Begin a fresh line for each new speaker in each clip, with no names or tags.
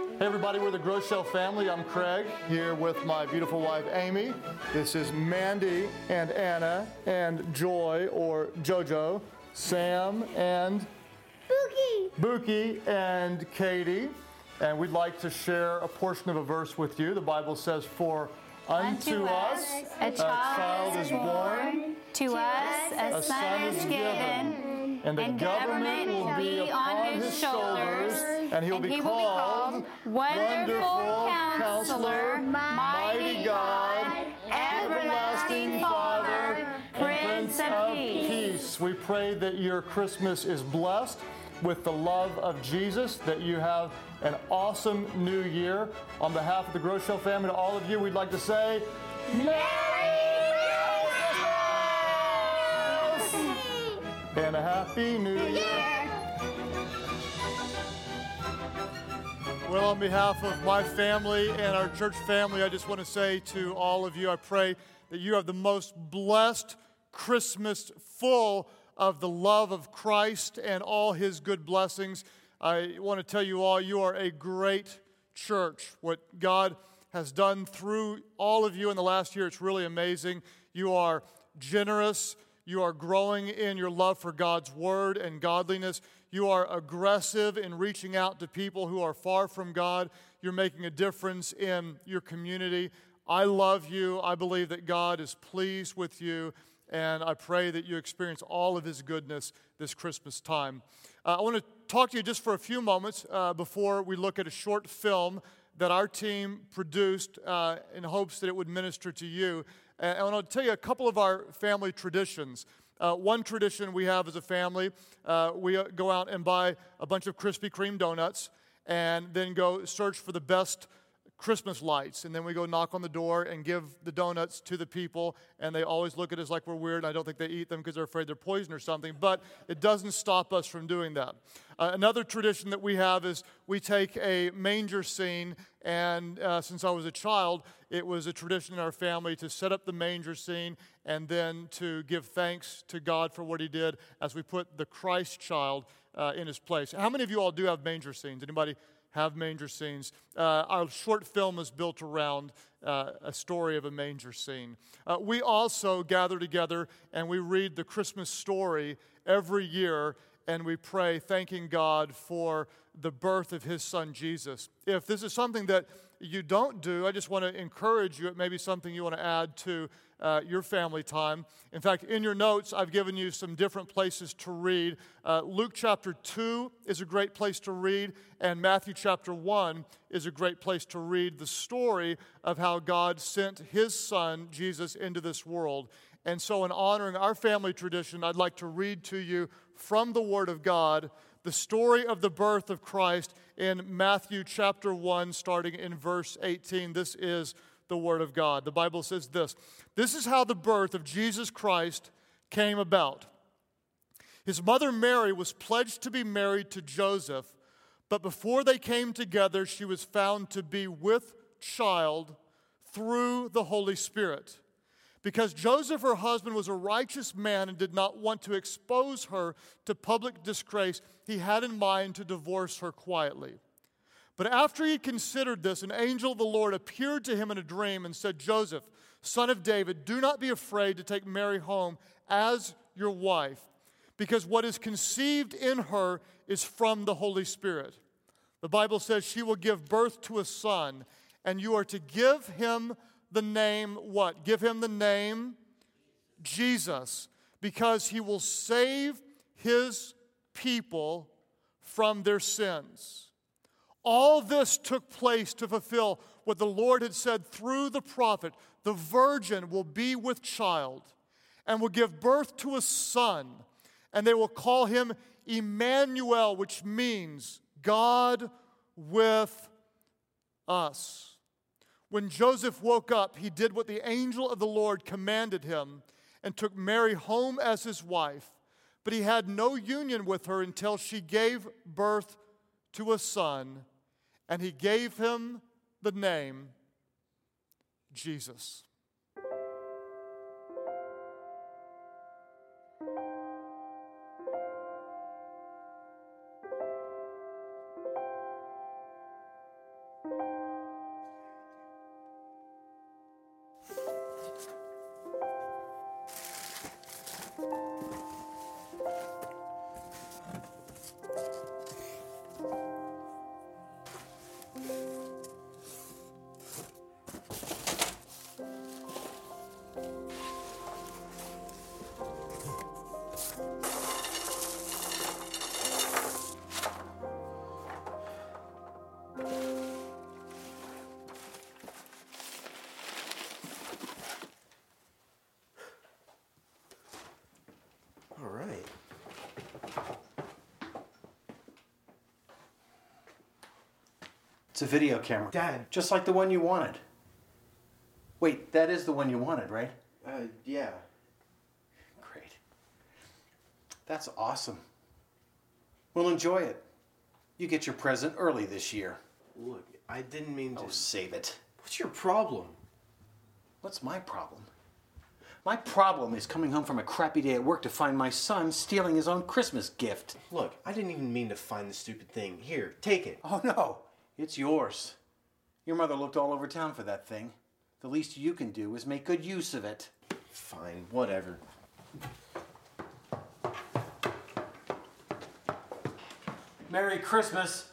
Hey everybody, we're the Groeschel family. I'm Craig, here with my beautiful wife Amy. This is Mandy and Anna and Joy, or Jojo, Sam and Buki and Katie. And we'd like to share a portion of a verse with you. The Bible says, "For unto us
a child is born, to us a son is given,
and the government will be upon his shoulders, and he'll be called Wonderful Counselor, Mighty God, Everlasting Father, and Prince of Peace." We pray that your Christmas is blessed with the love of Jesus, that you have an awesome new year. On behalf of the Groeschel family, to all of you, we'd like to say, Merry Christmas! And a Happy New Year! Well, on behalf of my family and our church family, I just want to say to all of you, I pray that you have the most blessed Christmas, full of the love of Christ and all his good blessings. I want to tell you all, you are a great church. What God has done through all of you in the last year, it's really amazing. You are generous. You are growing in your love for God's word and godliness. You are aggressive in reaching out to people who are far from God. You're making a difference in your community. I love you. I believe that God is pleased with you. And I pray that you experience all of his goodness this Christmas time. I want to talk to you just for a few moments before we look at a short film that our team produced in hopes that it would minister to you. And I want to tell you a couple of our family traditions. One tradition we have as a family, we go out and buy a bunch of Krispy Kreme donuts and then go search for the best Christmas lights, and then we go knock on the door and give the donuts to the people, and they always look at us like we're weird, and I don't think they eat them because they're afraid they're poison or something, but it doesn't stop us from doing that. Another tradition that we have is we take a manger scene, and since I was a child, it was a tradition in our family to set up the manger scene and then to give thanks to God for what he did as we put the Christ child in his place. How many of you all do have manger scenes? Anybody have manger scenes? Our short film is built around a story of a manger scene. We also gather together and we read the Christmas story every year, and we pray thanking God for the birth of his son Jesus. If this is something that you don't do, I just want to encourage you. It may be something you want to add to your family time. In fact, in your notes, I've given you some different places to read. Luke chapter 2 is a great place to read, and Matthew chapter 1 is a great place to read the story of how God sent his son, Jesus, into this world. And so in honoring our family tradition, I'd like to read to you from the Word of God the story of the birth of Christ in Matthew chapter 1, starting in verse 18. This is the Word of God. The Bible says this: "This is how the birth of Jesus Christ came about. His mother Mary was pledged to be married to Joseph, but before they came together, she was found to be with child through the Holy Spirit. Because Joseph, her husband, was a righteous man and did not want to expose her to public disgrace, he had in mind to divorce her quietly. But after he considered this, an angel of the Lord appeared to him in a dream and said, 'Joseph, son of David, do not be afraid to take Mary home as your wife, because what is conceived in her is from the Holy Spirit. The Bible says she will give birth to a son, and you are to give him the name,' what? Give him the name Jesus, because he will save his people from their sins." All this took place to fulfill what the Lord had said through the prophet: "The virgin will be with child and will give birth to a son, and they will call him Emmanuel," which means God with us. When Joseph woke up, he did what the angel of the Lord commanded him and took Mary home as his wife. But he had no union with her until she gave birth to a son, and he gave him the name Jesus.
It's a video camera.
Dad.
Just like the one you wanted. Wait, that is the one you wanted, right?
Yeah.
Great. That's awesome. We'll enjoy it. You get your present early this year.
Look, I didn't mean to...
Oh, save it.
What's your problem?
What's my problem? My problem is coming home from a crappy day at work to find my son stealing his own Christmas gift.
Look, I didn't even mean to find the stupid thing. Here, take it.
Oh, no. It's yours. Your mother looked all over town for that thing. The least you can do is make good use of it.
Fine, whatever.
Merry Christmas.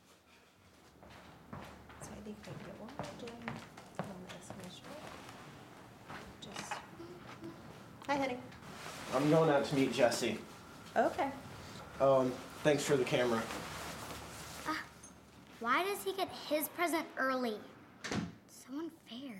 Hi, honey.
I'm going out to meet Jesse.
Okay.
Thanks for the camera.
Why does he get his present early? It's so unfair.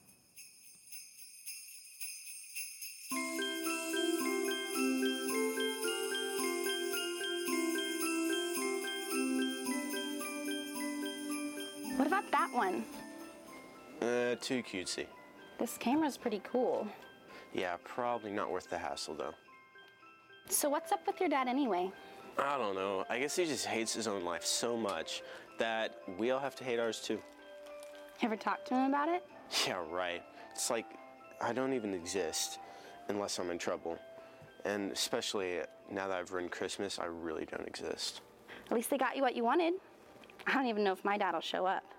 What about that one?
Too cutesy.
This camera's pretty cool.
Yeah, probably not worth the hassle, though.
So what's up with your dad anyway?
I don't know. I guess he just hates his own life so much that we all have to hate ours, too.
You ever talk to him about it?
Yeah, right. It's like I don't even exist unless I'm in trouble. And especially now that I've ruined Christmas, I really don't exist.
At least they got you what you wanted. I don't even know if my dad will show up.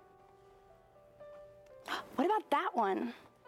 What about that one?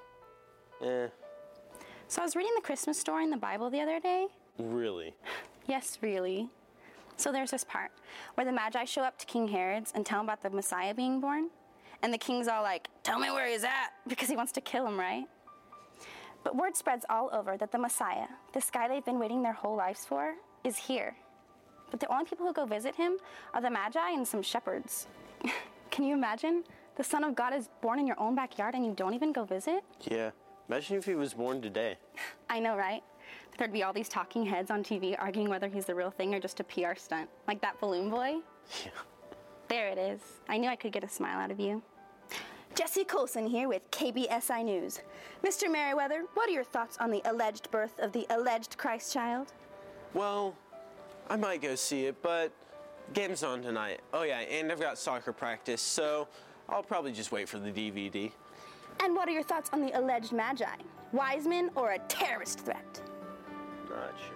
So I was reading the Christmas story in the Bible the other day.
Really?
Yes, really. So there's this part where the Magi show up to King Herod's and tell him about the Messiah being born. And the king's all like, tell me where he's at, because he wants to kill him, right? But word spreads all over that the Messiah, this guy they've been waiting their whole lives for, is here. But the only people who go visit him are the Magi and some shepherds. Can you imagine? The Son of God is born in your own backyard and you don't even go visit?
Yeah. Imagine if he was born today.
I know, right? There'd be all these talking heads on TV arguing whether he's the real thing or just a PR stunt. Like that balloon boy.
Yeah.
There it is. I knew I could get a smile out of you. Jesse Colson here with KBSI News. Mr. Merriweather, what are your thoughts on the alleged birth of the alleged Christ child?
Well, I might go see it, but game's on tonight. Oh yeah, and I've got soccer practice, so I'll probably just wait for the DVD.
And what are your thoughts on the alleged Magi? Wise men or a terrorist threat?
Not sure.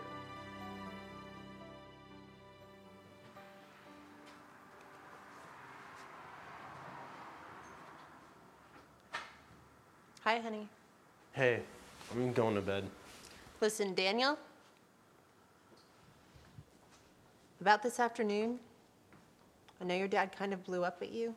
Hi, honey.
Hey, I'm going to bed.
Listen, Daniel. About this afternoon, I know your dad kind of blew up at you,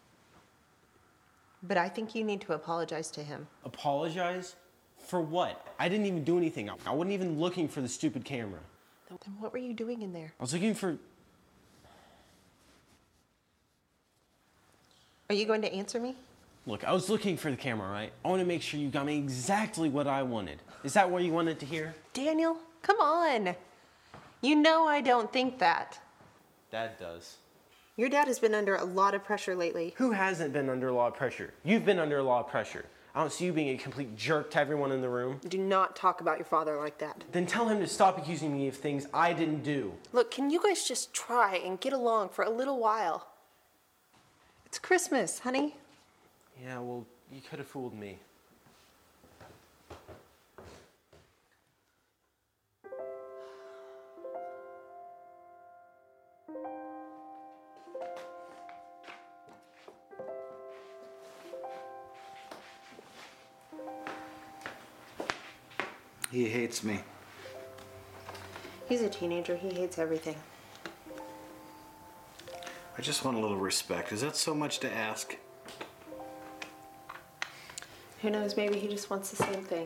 but I think you need to apologize to him.
Apologize? For what? I didn't even do anything. I wasn't even looking for the stupid camera.
Then what were you doing in there?
I was looking for...
Are you going to answer me?
Look, I was looking for the camera, right? I want to make sure you got me exactly what I wanted. Is that what you wanted to hear?
Daniel, come on. You know I don't think that.
Dad does.
Your dad has been under a lot of pressure lately.
Who hasn't been under a lot of pressure? You've been under a lot of pressure. I don't see you being a complete jerk to everyone in the room.
Do not talk about your father like that.
Then tell him to stop accusing me of things I didn't do.
Look, can you guys just try and get along for a little while? It's Christmas, honey.
Yeah, well, you could have fooled me.
He hates me.
He's a teenager. He hates everything.
I just want a little respect. Is that so much to ask?
Who knows? Maybe he just wants the same thing.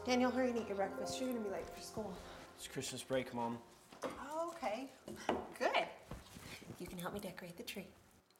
Daniel, hurry and eat your breakfast. You're gonna be late for school.
It's Christmas break, Mom.
Oh, okay. Good. You can help me decorate the tree.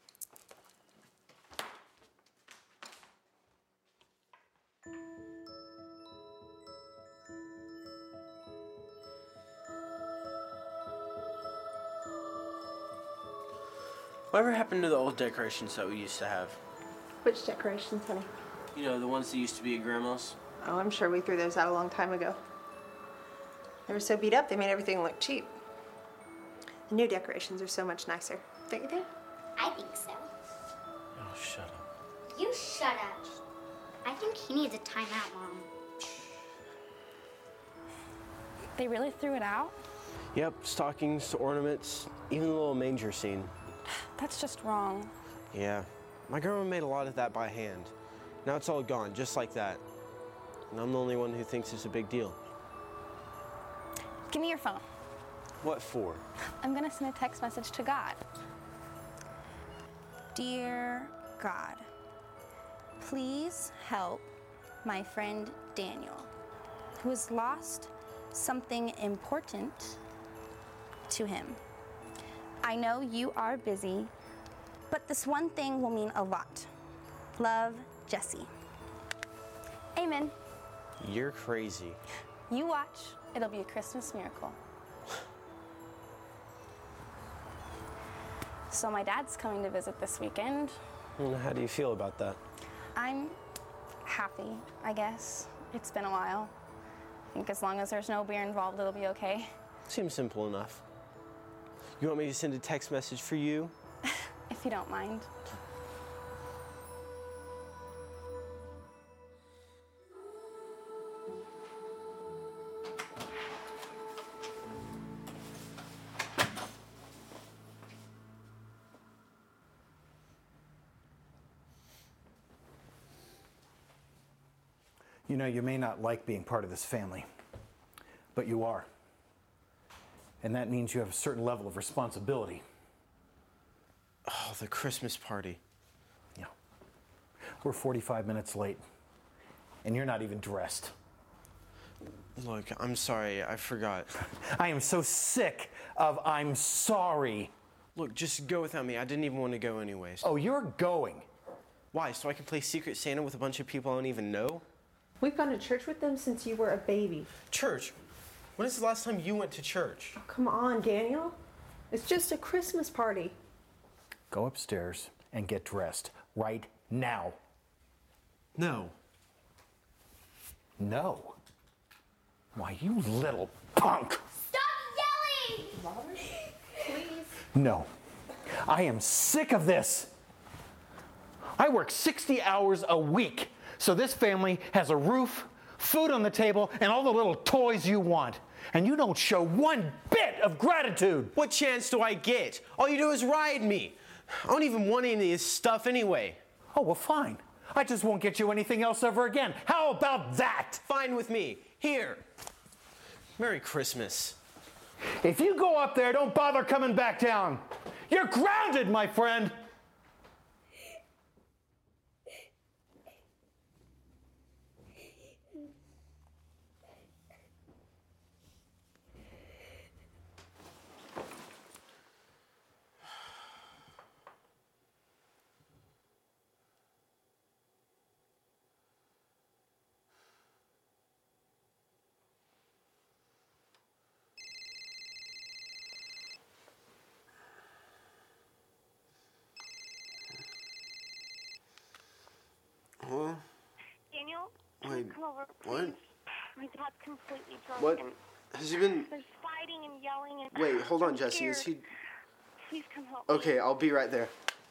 Whatever happened to the old decorations that we used to have?
Which decorations, honey?
You know, the ones that used to be at Grandma's?
Oh, I'm sure we threw those out a long time ago. They were so beat up, they made everything look cheap. The new decorations are so much nicer, don't you think?
I think so.
Oh, shut up.
You shut up. I think he needs a timeout, Mom.
They really threw it out?
Yep, stockings, ornaments, even the little manger scene.
That's just wrong.
Yeah, my grandma made a lot of that by hand. Now it's all gone, just like that. And I'm the only one who thinks it's a big deal.
Give me your phone.
What for?
I'm gonna send a text message to God. Dear God, please help my friend Daniel, who has lost something important to him. I know you are busy, but this one thing will mean a lot. Love, Jesse. Amen.
You're crazy.
You watch, it'll be a Christmas miracle. So my dad's coming to visit this weekend.
And how do you feel about that?
I'm happy, I guess. It's been a while. I think as long as there's no beer involved, it'll be okay.
Seems simple enough. You want me to send a text message for you?
If you don't mind.
You know, you may not like being part of this family, but you are. And that means you have a certain level of responsibility.
Oh, the Christmas party.
Yeah. We're 45 minutes late, and you're not even dressed.
Look, I'm sorry, I forgot.
I am so sick of I'm sorry.
Look, just go without me. I didn't even want to go anyways.
Oh, you're going.
Why? So I can play Secret Santa with a bunch of people I don't even know?
We've gone to church with them since you were a baby.
Church? When is the last time you went to church?
Oh, come on, Daniel. It's just a Christmas party.
Go upstairs and get dressed right now.
No.
No. Why, you little punk.
Stop yelling!
Robert, please.
No. I am sick of this. I work 60 hours a week, so this family has a roof, food on the table, and all the little toys you want. And you don't show one bit of gratitude.
What chance do I get? All you do is ride me. I don't even want any of this stuff anyway.
Oh, well, fine. I just won't get you anything else ever again. How about that?
Fine with me. Here. Merry Christmas.
If you go up there, don't bother coming back down. You're grounded, my friend.
Huh?
Daniel,
Wait,
come over,
what?
please. My dad's completely drunk.
What?
And
Has he been...
there's fighting and yelling and...
Wait, hold on,
I'm
Jesse.
scared.
Is he...
Please come help me.
Okay, I'll be right there.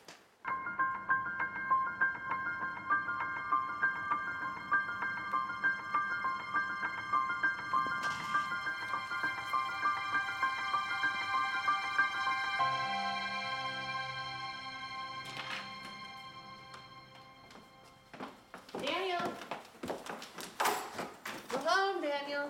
Daniel! We're home, Daniel.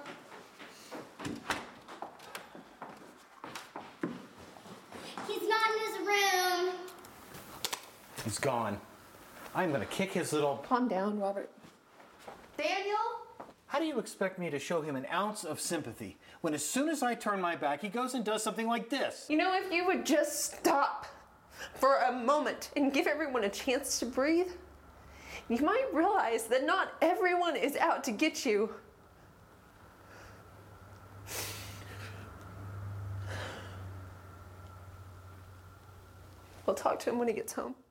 He's not in his room.
He's gone. I'm gonna kick his little...
Calm down, Robert. Daniel?
How do you expect me to show him an ounce of sympathy when as soon as I turn my back, he goes and does something like this?
You know, if you would just stop for a moment and give everyone a chance to breathe, you might realize that not everyone is out to get you. We'll talk to him when he gets home.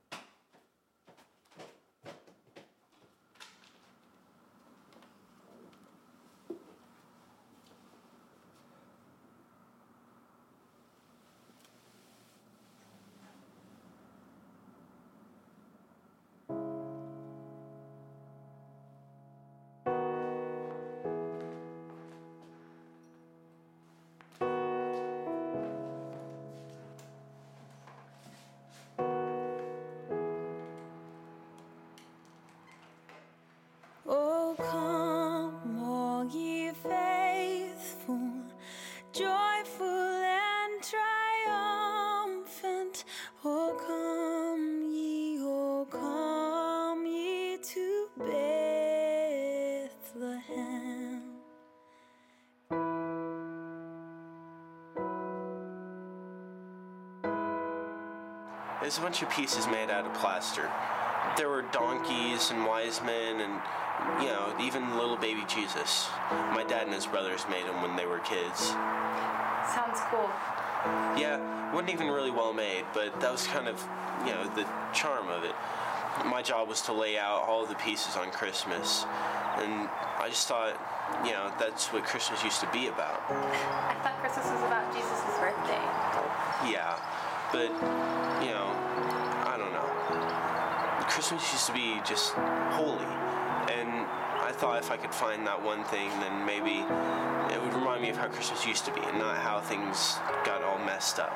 Oh, come, all ye faithful, joyful and triumphant. Oh, come ye to Bethlehem.
There's a bunch of pieces made out of plaster. There were donkeys and wise men and, you know, even little baby Jesus. My dad and his brothers made them when they were kids.
Sounds cool.
Yeah, it wasn't even really well made, but that was kind of, you know, the charm of it. My job was to lay out all the pieces on Christmas, and I just thought, you know, that's what Christmas used to be about.
I thought Christmas was about Jesus' birthday.
Yeah, but, you know, I don't know. Christmas used to be just holy, and I thought if I could find that one thing, then maybe it would remind me of how Christmas used to be and not how things got all messed up.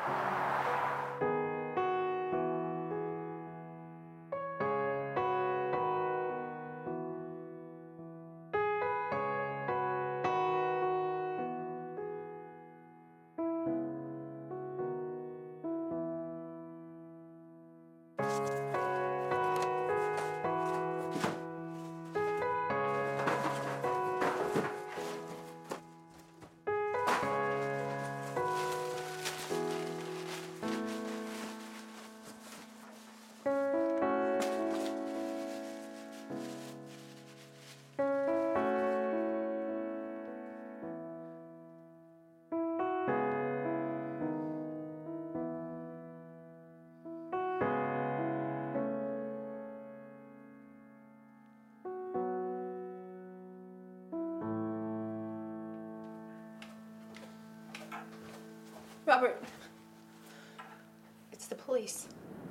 Robert, it's the police.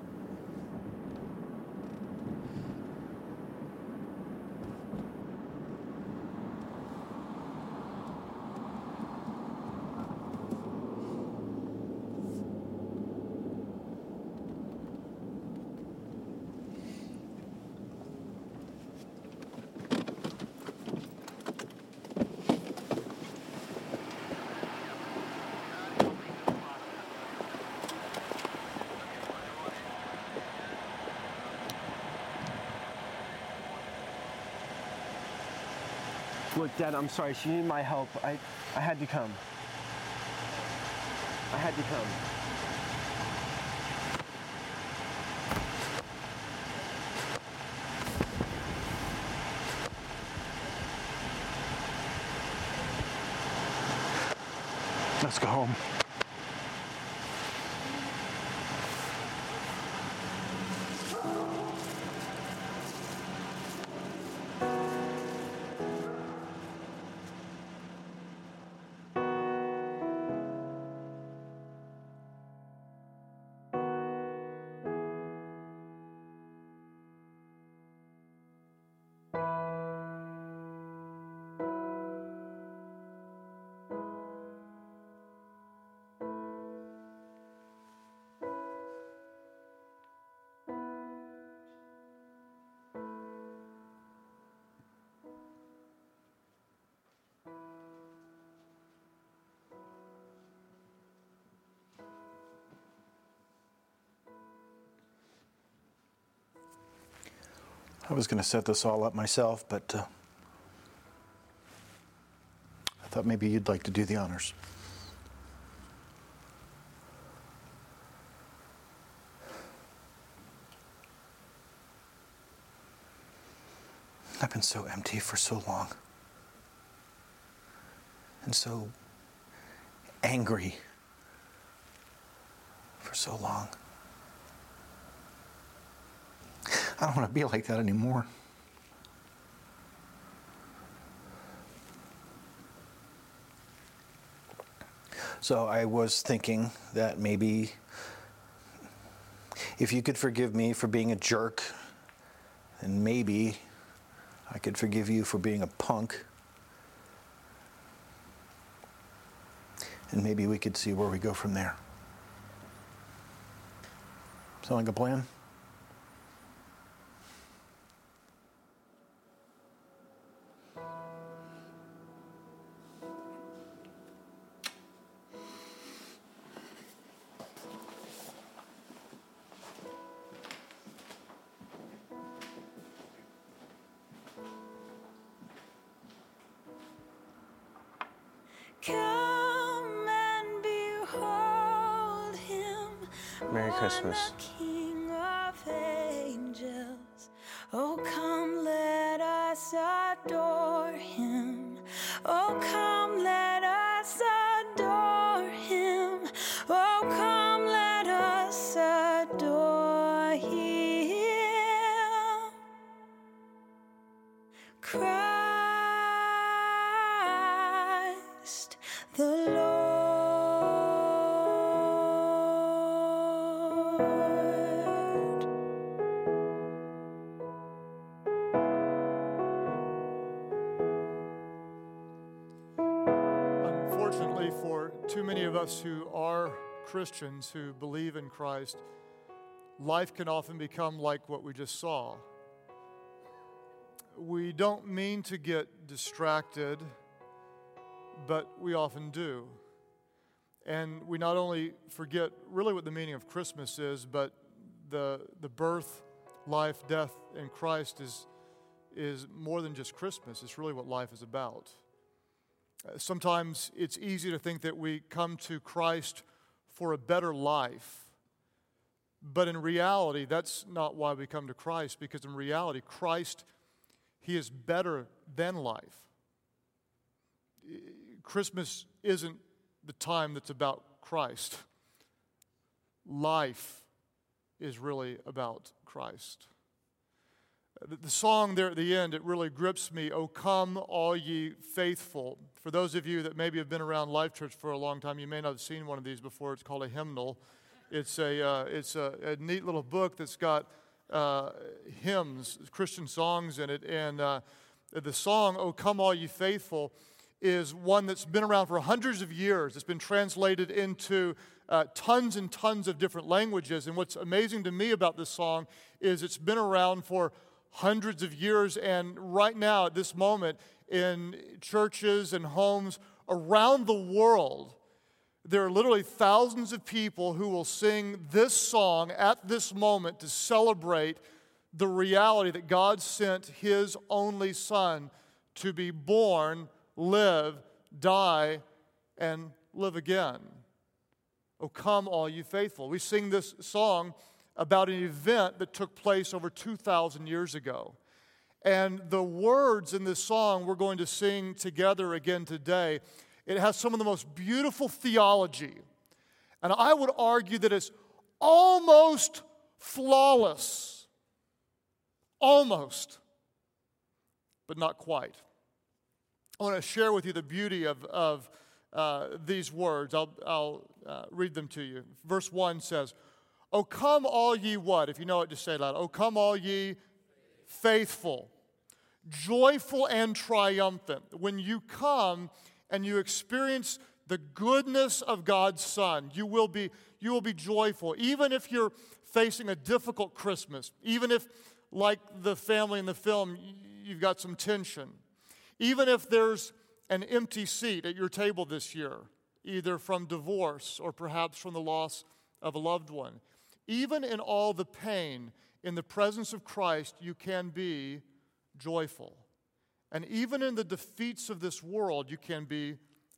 Look, Dad, I'm sorry. She needed my help. I had to come. I had to come.
Let's go home.
I was going to set this all up myself, but
thought maybe you'd like to do the honors. I've been so empty for so long. And so angry for so long. I don't want to be like that anymore. So I was thinking that maybe if you could forgive me for being a jerk, then maybe I could forgive you for being a punk. And maybe we could see where we go from there. Sound like a plan?
Come and behold him,
Merry Christmas.
King of angels. Oh, come, let us adore him. Oh, come, let us adore him. Oh, come, let us adore him. Christ the Lord.
Unfortunately, for too many of us who are Christians, who believe in Christ, life can often become like what we just saw. We don't mean to get distracted, but we often do. And we not only forget really what the meaning of Christmas is, but the birth, life, death in Christ is more than just Christmas. It's really what life is about. Sometimes it's easy to think that we come to Christ for a better life. But in reality, that's not why we come to Christ, because in reality, Christ, He is better than life. Christmas isn't the time that's about Christ. Life is really about Christ. The song there at the end, it really grips me. Oh, come, all ye faithful. For those of you that maybe have been around Life Church for a long time, you may not have seen one of these before. It's called a hymnal. It's a neat little book that's got hymns, Christian songs in it. And the song, Oh, come, all ye faithful, is one that's been around for hundreds of years. It's been translated into tons and tons of different languages. And what's amazing to me about this song is it's been around for hundreds of years, and right now at this moment in churches and homes around the world, there are literally thousands of people who will sing this song at this moment to celebrate the reality that God sent His only Son to be born, live, die, and live again. Oh, come, all you faithful. We sing this song about an event that took place over 2,000 years ago. And the words in this song we're going to sing together again today, it has some of the most beautiful theology. And I would argue that it's almost flawless. Almost. But not quite. I want to share with you the beauty of these words. I'll read them to you. Verse 1 says, Oh, come all ye what? If you know it, just say it loud. Oh, come all ye faithful, joyful and triumphant. When you come and you experience the goodness of God's Son, you will be joyful. Even if you're facing a difficult Christmas, even if, like the family in the film, you've got some tension, even if there's an empty seat at your table this year, either from divorce or perhaps from the loss of a loved one, even in all the pain, in the presence of Christ, you can be joyful. And even in the defeats of this world, you can be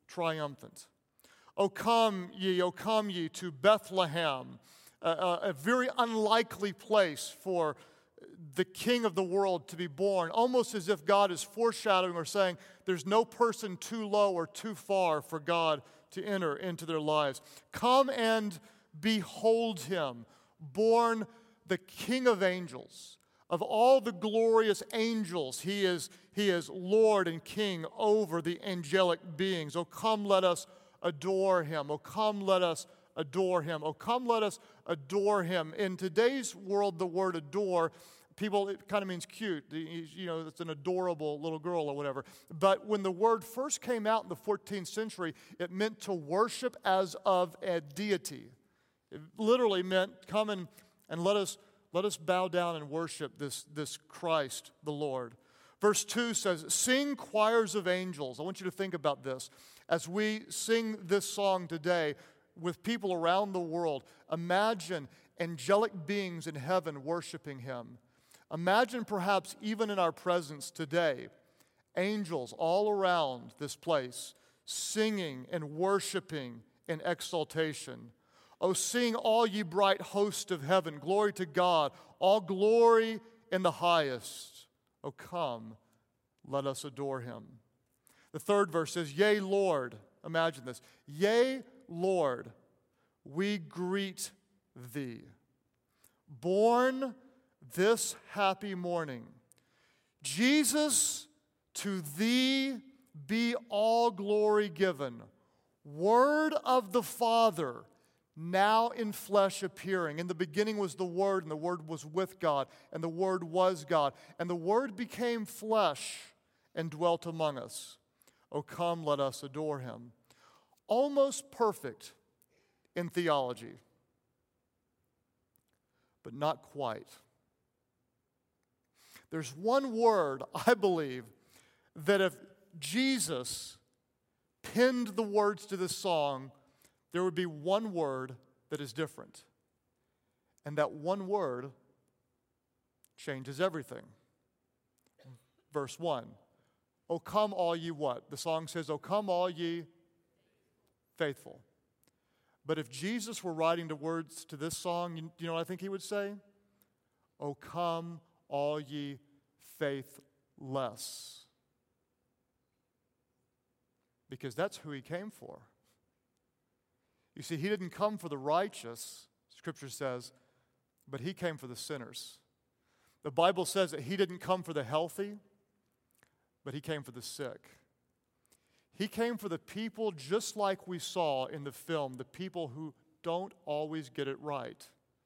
triumphant. O come ye to Bethlehem, a very unlikely place for the King of the world to be born, almost as if God is foreshadowing or saying there's no person too low or too far for God to enter into their lives. Come and behold him, born the King of angels. Of all the glorious angels, he is Lord and King over the angelic beings. Oh, come, let us adore him. Oh, come, let us adore him. Oh, come, let us adore him. In today's world, the word adore, people, it kind of means cute. You know, it's an adorable little girl or whatever. But when the word first came out in the 14th century, it meant to worship as of a deity. It literally meant come and let us bow down and worship this Christ, the Lord. Verse 2 says, sing choirs of angels. I want you to think about this. As we sing this song today with people around the world, imagine angelic beings in heaven worshiping him. Imagine perhaps even in our presence today, angels all around this place singing and worshiping in exaltation. Oh, sing all ye bright hosts of heaven, glory to God, all glory in the highest. Oh, come, let us adore him. The third verse says, yea, Lord, imagine this, yea, Lord, we greet thee. Born this happy morning, Jesus, to thee be all glory given. Word of the Father, now in flesh appearing. In the beginning was the Word, and the Word was with God, and the Word was God. And the Word became flesh and dwelt among us. O come, let us adore him. Almost perfect in theology, but not quite. There's one word, I believe, that if Jesus penned the words to this song, there would be one word that is different. And that one word changes everything. Verse 1. O come all ye what? The song says, O come all ye faithful. But if Jesus were writing the words to this song, you know what I think he would say? O come all ye faithless. Because that's who he came for. You see, he didn't come for the righteous, Scripture says, but he came for the sinners. The Bible says that he didn't come for the healthy, but he came for the sick. He came for the people just like we saw in the film, the people who don't always get it right.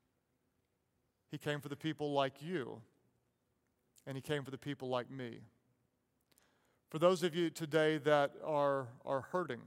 He came for the people like you, and he came for the people like me. For those of you today that are hurting,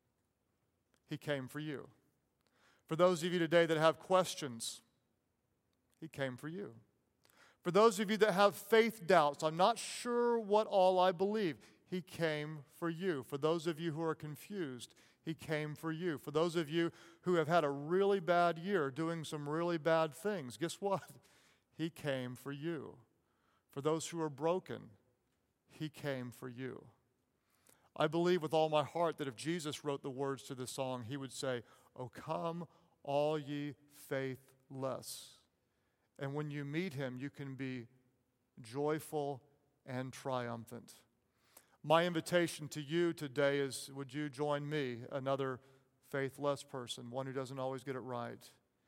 he came for you. For those of you today that have questions, he came for you. For those of you that have faith doubts, I'm not sure what all I believe, he came for you. For those of you who are confused, he came for you. For those of you who have had a really bad year doing some really bad things, guess what? He came for you. For those who are broken, he came for you. I believe with all my heart that if Jesus wrote the words to this song, he would say, O come, all ye faithless. And when you meet him, you can be joyful and triumphant. My invitation to you today is, would you join me, another faithless person, one who doesn't always get it right,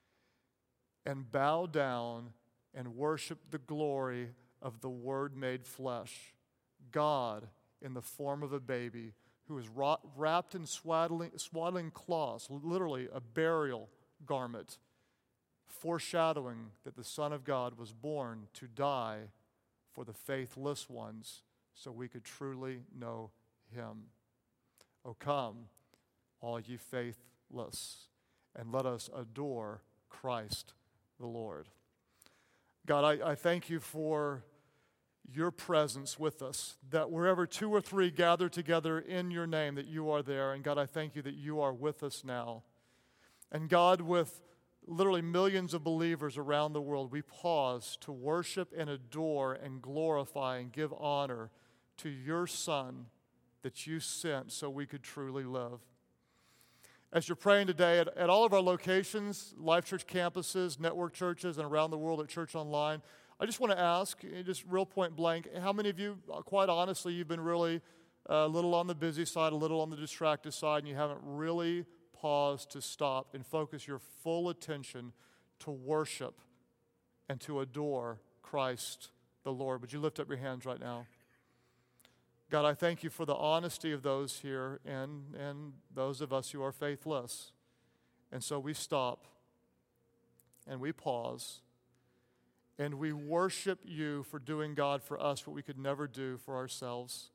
and bow down and worship the glory of the Word made flesh, God in the form of a baby who is wrapped in swaddling cloths, literally a burial garment, foreshadowing that the Son of God was born to die for the faithless ones so we could truly know him. O come, all ye faithless, and let us adore Christ the Lord. God, I thank you for your presence with us, that wherever two or three gather together in your name, that you are there. And God, I thank you that you are with us now. And God, with literally millions of believers around the world, we pause to worship and adore and glorify and give honor to your Son, that you sent so we could truly live. As you're praying today at all of our locations, Life Church campuses, network churches, and around the world at Church Online, I just want to ask, just real point blank, how many of you, quite honestly, you've been really a little on the busy side, a little on the distracted side, and you haven't really paused to stop and focus your full attention to worship and to adore Christ the Lord? Would you lift up your hands right now? God, I thank you for the honesty of those here and those of us who are faithless. And so we stop and we pause and we worship you for doing, God, for us what we could never do for ourselves.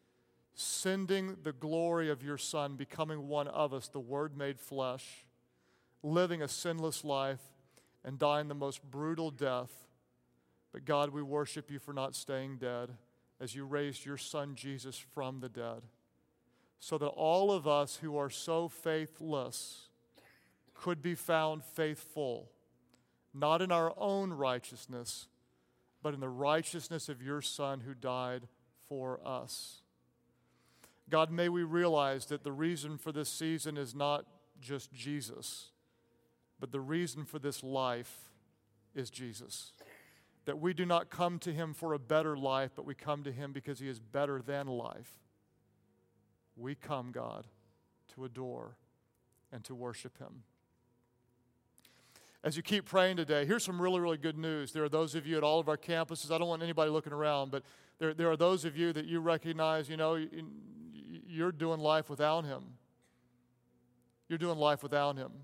Sending the glory of your Son, becoming one of us, the Word made flesh, living a sinless life and dying the most brutal death. But God, we worship you for not staying dead, as you raised your Son Jesus from the dead, so that all of us who are so faithless could be found faithful, not in our own righteousness, but in the righteousness of your Son who died for us. God, may we realize that the reason for this season is not just Jesus, but the reason for this life is Jesus. That we do not come to him for a better life, but we come to him because he is better than life. We come, God, to adore and to worship him. As you keep praying today, here's some really, really good news. There are those of you at all of our campuses. I don't want anybody looking around, but there are those of you that you recognize, you're doing life without him. You're doing life without him.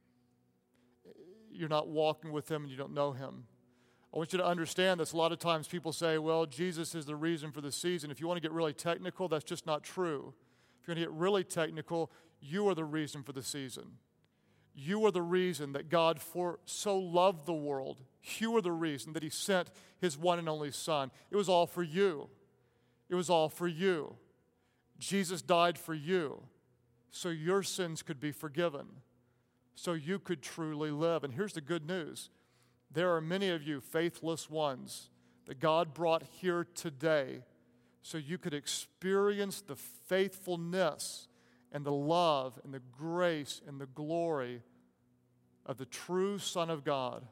You're not walking with him and you don't know him. I want you to understand this. A lot of times people say, well, Jesus is the reason for the season. If you want to get really technical, that's just not true. If you're going to get really technical, you are the reason for the season. You are the reason that God so loved the world. You are the reason that he sent his one and only Son. It was all for you. It was all for you. Jesus died for you so your sins could be forgiven, so you could truly live. And here's the good news. There are many of you faithless ones that God brought here today so you could experience the faithfulness and the love and the grace and the glory of the true Son of God,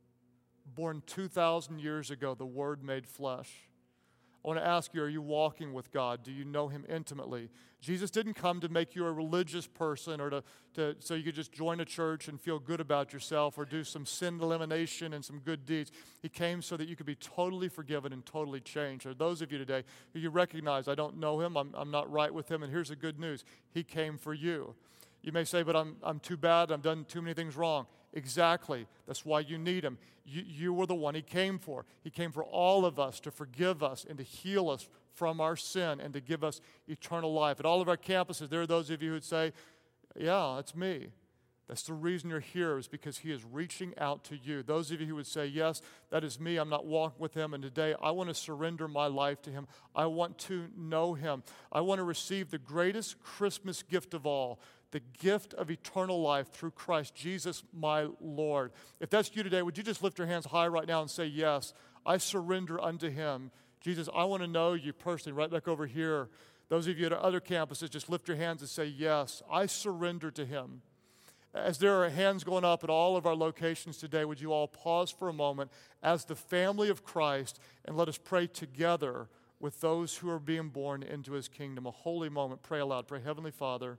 born 2,000 years ago, the Word made flesh. I want to ask you, are you walking with God? Do you know him intimately? Jesus didn't come to make you a religious person or so you could just join a church and feel good about yourself or do some sin elimination and some good deeds. He came so that you could be totally forgiven and totally changed. There are those of you today who you recognize, I don't know him, I'm not right with him, and here's the good news. He came for you. You may say, but I'm too bad, I've done too many things wrong. Exactly. That's why you need him. You were the one he came for. He came for all of us to forgive us and to heal us from our sin and to give us eternal life. At all of our campuses, there are those of you who would say, yeah, that's me. That's the reason you're here, is because he is reaching out to you. Those of you who would say, yes, that is me, I'm not walking with him, and today I want to surrender my life to him. I want to know him. I want to receive the greatest Christmas gift of all, the gift of eternal life through Christ Jesus, my Lord. If that's you today, would you just lift your hands high right now and say, yes, I surrender unto him. Jesus, I want to know you personally. Right back over here. Those of you at other campuses, just lift your hands and say, yes, I surrender to him. As there are hands going up at all of our locations today, would you all pause for a moment as the family of Christ and let us pray together with those who are being born into his kingdom. A holy moment. Pray aloud. Pray, Heavenly Father,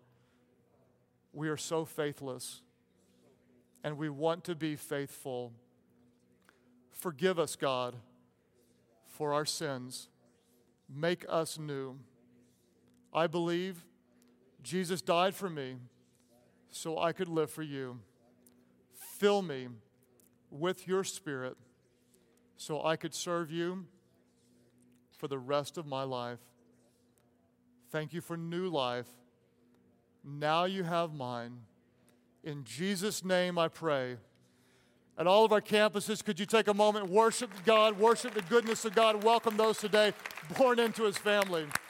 we are so faithless and we want to be faithful. Forgive us, God, for our sins. Make us new. I believe Jesus died for me so I could live for you. Fill me with your Spirit so I could serve you for the rest of my life. Thank you for new life. Now you have mine. In Jesus' name I pray. At all of our campuses, could you take a moment, worship God, worship the goodness of God, welcome those today born into his family.